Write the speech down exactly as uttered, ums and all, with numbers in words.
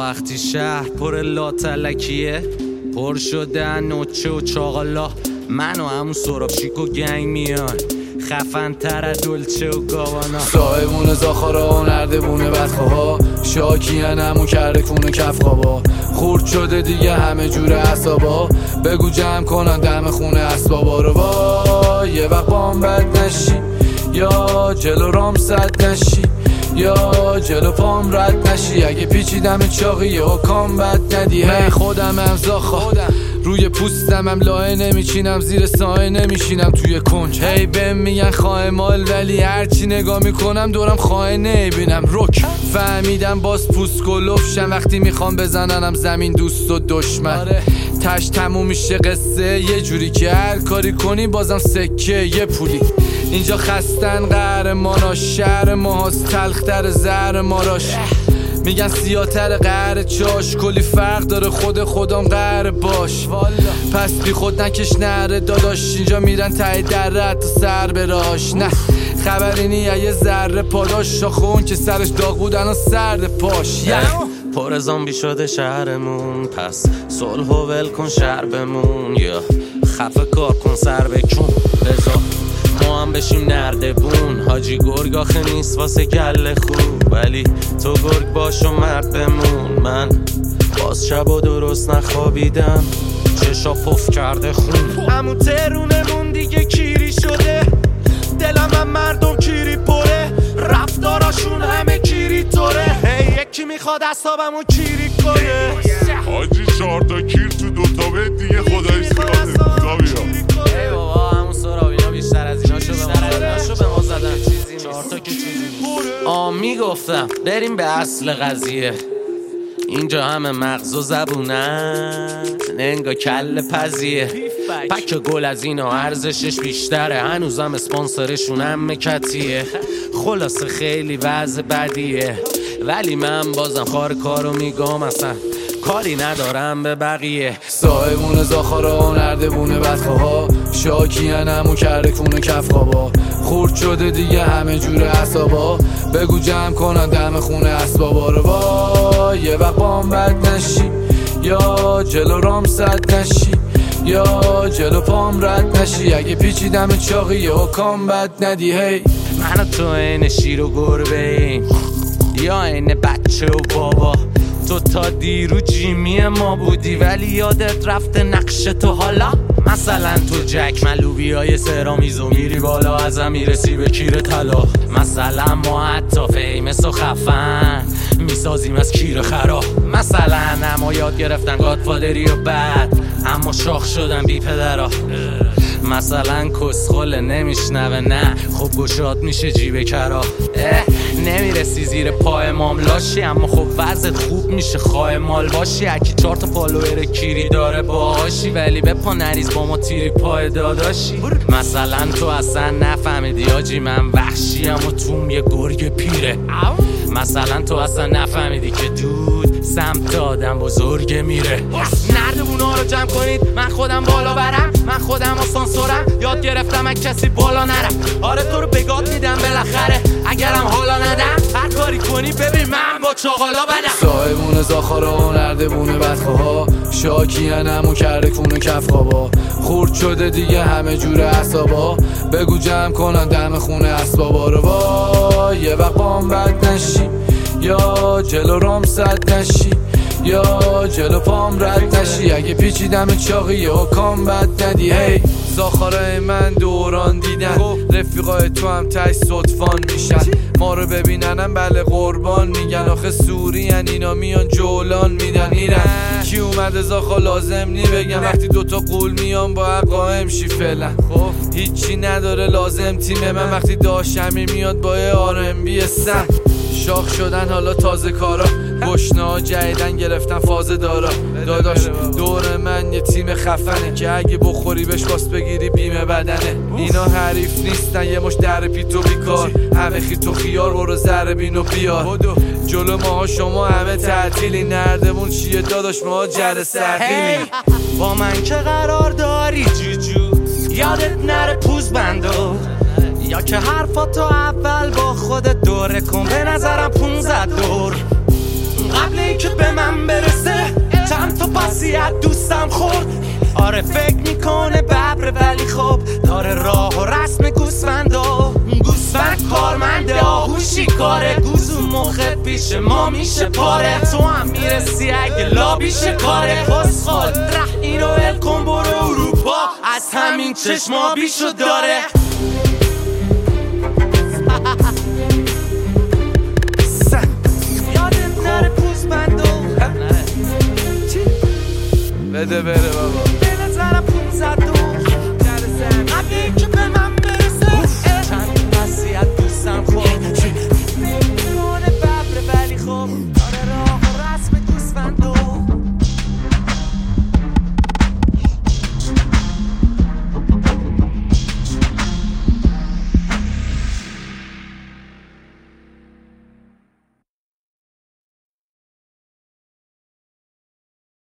وقتی شهر پر لاتلکیه، پر شده نوچه و چاقالا، من و همون سرابشیک و گنگ میان خفن تر دلچه و گاوانا. صاحبون زاخارا و نردبونه بدخواه، شاکیان همون کرده کونه کف خوابا، خورد شده دیگه همه جور عصابا، بگو جمع کنن دم خونه اسبابا رو. با یه وقت بام بد نشی یا جلو رام صد نشی، یا جلو پام رد نشی، اگه پیچیدم چاقی و کام بد ندی. هی خودم هم زاخا روی پوستم هم لایه نمیچینم، زیر سایه نمیشینم توی کنج. هی بهم میگن خواه مال ولی هرچی نگاه میکنم دورم خواه نمیبینم. رک فهمیدم باز پوست گلوفشم وقتی میخوام بزننم زمین دوست و دشمن. تش تموم میشه قصه یه جوری که هر کاری کنی بازم سکه یه پولی. اینجا خستن قهرماناش، شهر ماهاست تلختر زهر ماراش. میگن سیاتر قهر چاش، کلی فرق داره خود خودم قهر باش. پس بی خود نکش نره داداش، اینجا میرن تایی در رد تا سر براش. نه خبری نیه یه ذره پاداش، شاخون که سرش داغ بودن و سرد پاش. پر زامبی شده شهرمون، پس صلح و ول کن شهر بمون، یا خفه کار کن سر بکن بذار ما هم بشیم نردبون. حاجی گرگ آخه نیست واسه گله خوب، ولی تو گرگ باش و مرد بمون. من باز شب و درست نخوابیدم، چشا پف کرده خون. همون ترونمون دیگه کیری شده، دلم هم مردم کیری پره، رفتاراشون همه کیری طوره. هی یکی میخواد اصابمو کیری کنه، حاجی چهار تا کیر تو دوتا بید دیگه خدایی سیاده زابیا. ای بابا همون سرابینا بیشتر از ایناشو به ما زدن، چهار تا که چیزی آ میگفتم بریم به اصل قضیه. اینجا همه مغز و زبونن، انگا کل پزیه. پک گل از اینا ارزشش بیشتره، هنوزم اسپانسرشون هم مکتیه. خلاصه خیلی وضع بدیه، ولی من بازم خار کارو میگم، اصلا کاری ندارم به بقیه. صاحبون زاخارا و نردبونه بدخواه، شاکیان همون کرده کونه کف خوابا، خورد شده دیگه همه جور عصابا، بگو جمع کنن دم خونه اسبابا رو. با یه وقت بام بد نشی یا جلو رام صد نشی، یا جلو پام رد نشی، اگه پیچیدم چاقی و کام بد ندی. هی من و تو این شیر و گربه ایم، یا این بچه و بابا. تو تا دیرو جیمی ما بودی ولی یادت رفته نقش تو حالا. مثلا تو جک ملوبی های سرامیزو میری بالا، ازم میرسی به کیر طلا. مثلا ما حتی فیمس و خفن میسازیم از کیر خرا. مثلا اما یاد گرفتن گادفادری و بد، اما شاخ شدن بی پدرها. مثلا کسخل نمیشنوه نه خب گشاد میشه جیب کرا. نمیرسی زیر پای ماملاشی، اما خب وضعت خوب میشه خواه مال باشی. اکی چهار تا فالوور کیری داره باهاشی، ولی به پا نریز با ما تیری پای داداشی. مثلا تو اصلا نفهمیدی آجی من وحشیم و توم یه گرگ پیره. مثلا تو اصلا نفهمیدی که دود سمت آدم بزرگ میره. نردبونا رو جمع کنید من خودم بالا برم، من خودم آسانسورم، یاد گرفتم از کسی بالا نرم. آره تو رو بگاد میدم بالاخره، اگرم حالا ندم هر کاری کنی ببین من با چاقالا بدم. صاحبون زاخارا و نردبونه بدخواه، شاکیان همون کرده کونه کف خوابا، خورد شده دیگه همه جور عصابا، بگو جمع کنن دم خونه اسبابا رو. با یه وقت بام بد نشی یا جلو رام صد نشی، یا جلو پام رد نشی، اگه پیچیدم چاقی و کام بد ندی. هی زاخارای من دوران دیدن، رفیقای تو هم تای صدفان میشن، ما رو ببیننم بله قربان میگن. آخه سوری هن اینا میان جولان میدن ایرن. کی اومده زاخا لازم نی بگم، وقتی دوتا قول میان با حق قائم شی فعلا. خب هیچی نداره لازم تیم من، وقتی داشمی میاد با یه آر ام بی سن. شاخ شدن حالا تازه کارا، گشنه ها جدیدن گرفتن فاز دارا. داداش دور من یه تیم خفنه که اگه بخوری بهش باس بگیری بیمه بدنه. اینا حریف نیستن یه مش در پیتو بیکار، همه خیت و خیار برو زره بینو بیار. جلو ماها شما همه تعطیلی، نردمون چیه داداش ما جر سرقیلی. با من که قرار داری جوجو، یادت نره پوز بندو، یا که حرفاتو اول با خودت دوره کن، به نظرم پونزد دور. قبل ای که به من برسه چند تا پسی از دوستم خورد. آره فکر میکنه ببره ولی خب داره راه و رسم گوسفندا. گوسفند کارمنده آهوشی کاره، گوزو مخت پیش ما میشه پاره. تو هم میرسی اگه لابیشه کاره. خسخال ره اینو ال کن برو اروپا، از همین چشما بیشو داره. یادت نره پوز بندو بده بره بابا.